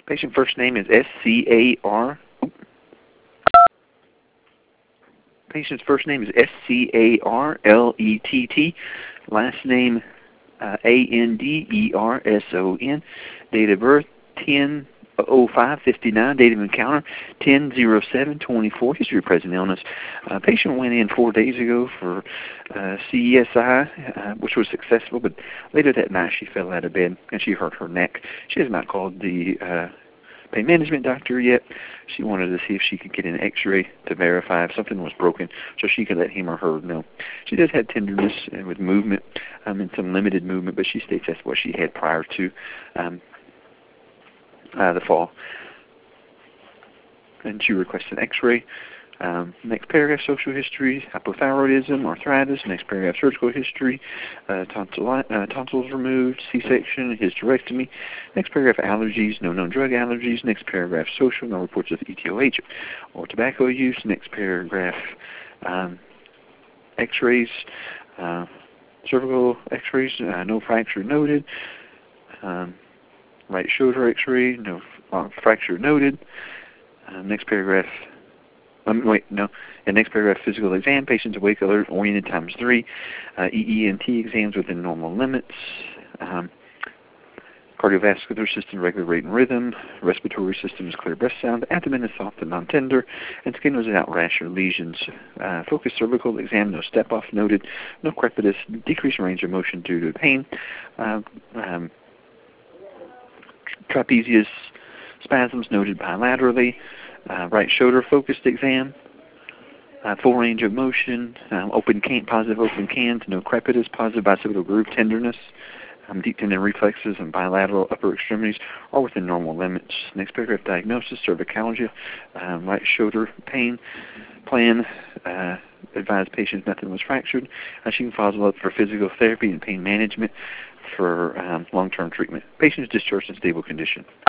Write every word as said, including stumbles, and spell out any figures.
Patient first name is S C A R. Patient's first name is S C A R L E T T. Last name uh, A N D E R S O N. Date of birth ten oh five fifty-nine. Date of encounter ten oh seven twenty-four. History of present illness. Uh, patient went in four days ago for uh, C E S I, uh, which was successful, but later that night she fell out of bed and she hurt her neck. She has not called the uh, pain management doctor yet. She wanted to see if she could get an x-ray to verify if something was broken so she could let him or her know. She does have tenderness uh, with movement um, and some limited movement, but she states that's what she had prior to um, uh, the fall. And she requests an x-ray. Um, next paragraph, social history, hypothyroidism, arthritis. Next paragraph, surgical history, uh, tonsil, uh, tonsils removed, C-section, hysterectomy. Next paragraph, allergies, no known drug allergies. Next paragraph, social, no reports of E T O H or tobacco use. Next paragraph, um, x-rays, uh, cervical x-rays, uh, no fracture noted. Um, right shoulder x-ray, no uh, fracture noted. Uh, next paragraph, Um, wait, no. And next paragraph, physical exam, patients awake, alert, oriented times three. Uh, E E N T exams within normal limits. Um, cardiovascular system, regular rate and rhythm. Respiratory system is clear breath sound. Abdomen is soft and non-tender. And skin was without rash or lesions. Uh, focused cervical exam, no step-off noted. No crepitus, decreased range of motion due to pain. Uh, um, trapezius spasms noted bilaterally. Uh, right shoulder focused exam, uh, full range of motion, um, open can, positive open cans, no crepitus, positive bicipital groove tenderness, um, deep tendon reflexes and bilateral upper extremities are within normal limits. Next paragraph, diagnosis, cervicalgia, um, right shoulder pain, plan, uh, advised patients nothing was fractured. Uh, she can follow up for physical therapy and pain management for um, long-term treatment. Patient is discharged in stable condition.